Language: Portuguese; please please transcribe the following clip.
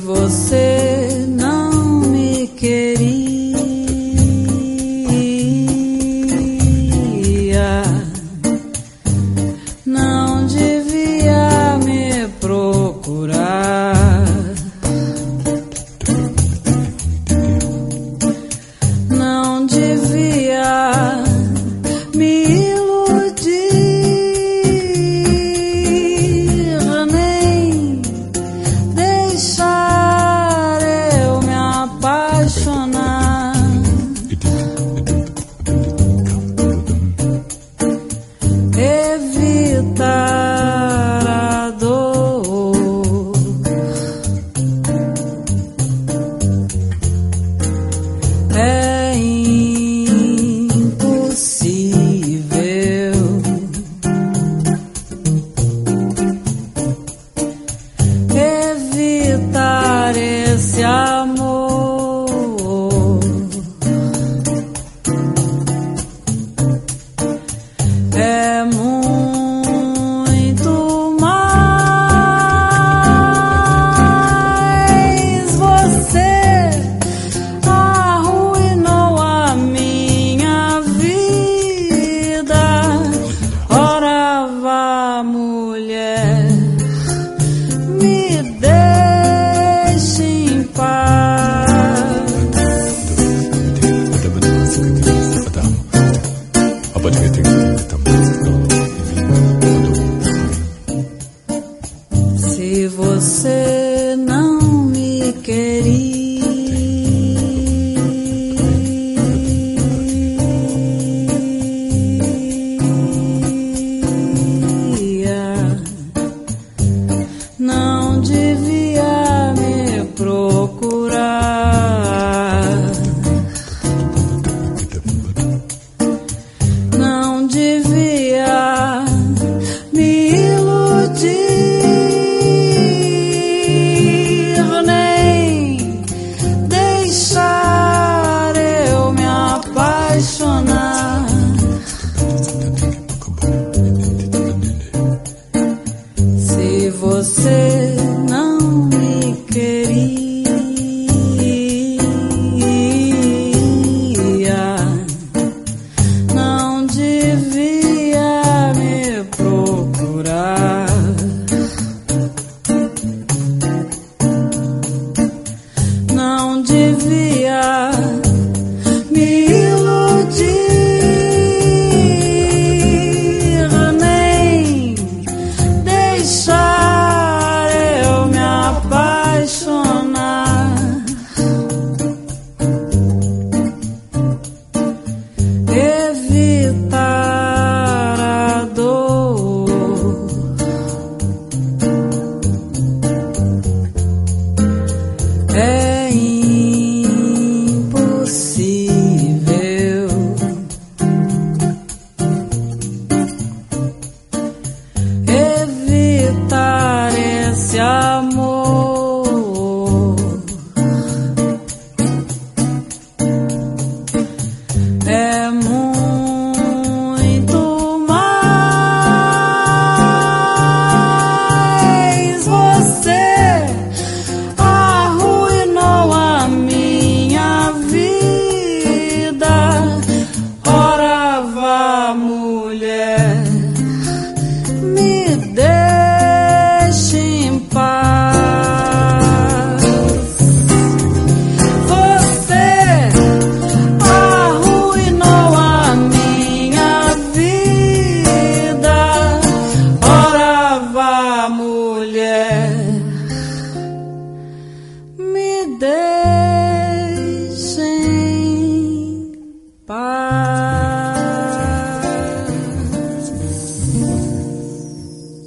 você não me queria, não devia me procurar, não devia me iludir, nem deixar eu me apaixonar. Evitar a dor é impossível. Evitar esse amor é muito mais. Você arruinou a minha vida. Ora vá, mulher, me deixe em paz. Se você não me queria, não devia me procurar, não devia me iludir, nem deixar eu me apaixonar. Se você não me queria, não devia me procurar, não devia me iludir, nem deixar eu me apaixonar. Evitar a dor é impossível. Evitar esse amor é muito mais. Você arruinou a minha vida. Ora vá, mulher, me deixe em paz. Você arruinou a minha vida. Ora vá, mulher, me deixe